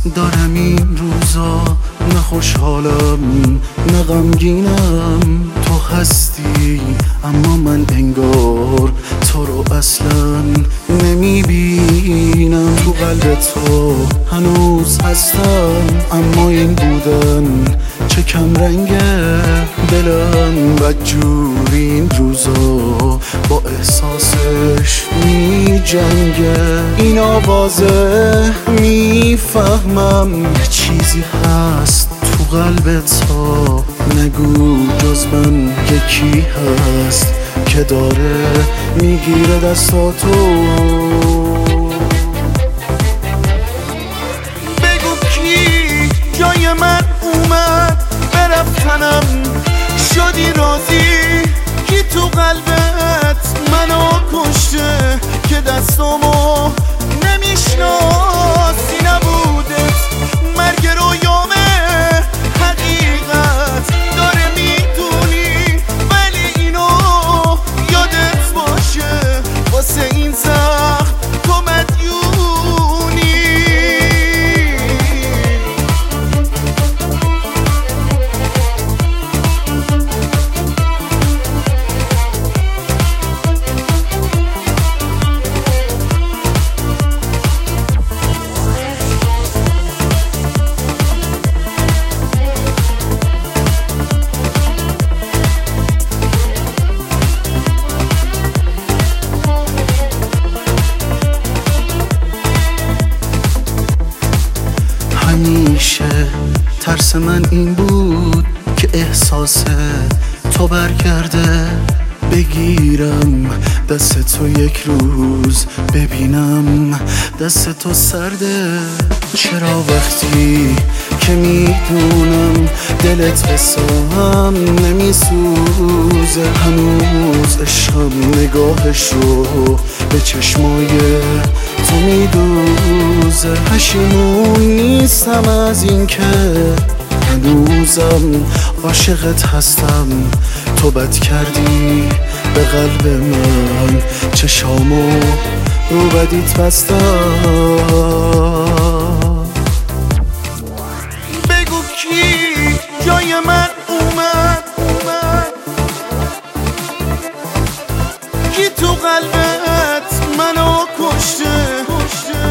دارم این روزا، نه خوشحالم نه غمگینم. تو هستی اما من انگار تو رو اصلا نمیبینم. تو قلب تو هنوز هستم، اما این بودن چه کم رنگه. دلم بدجوری این روزا با احساسش می جنگه. این آوازه میفهمم چیزی هست تو قلب تو، نگو جز من یکی هست که داره میگیره دستاتو. بگو کی جای من اومد به رفتنم، شدی راضی کی تو قلبت منو کشته که دستامو نمیشناسی. نبودت مرگ رویامه حقیقت داره میدونی، ولی اینو یادت باشه واسه این زخم تو مدیونی. همیشه ترس من این بود که احساس تو برگرده. بگیرم دست تو یک روز ببینم دست تو سرده. چرا وقتی که میدونم دلت قصام نمیسوزه، هنوز عشقم نگاهش رو به چشمای تو میدوزه. پشیمون نیستم از این که هنوزم عاشقت هستم. تو بد کردی به قلب من، چشامو رو بدیت بستم. بگو کی جای من اومد کی تو قلبت منو کشته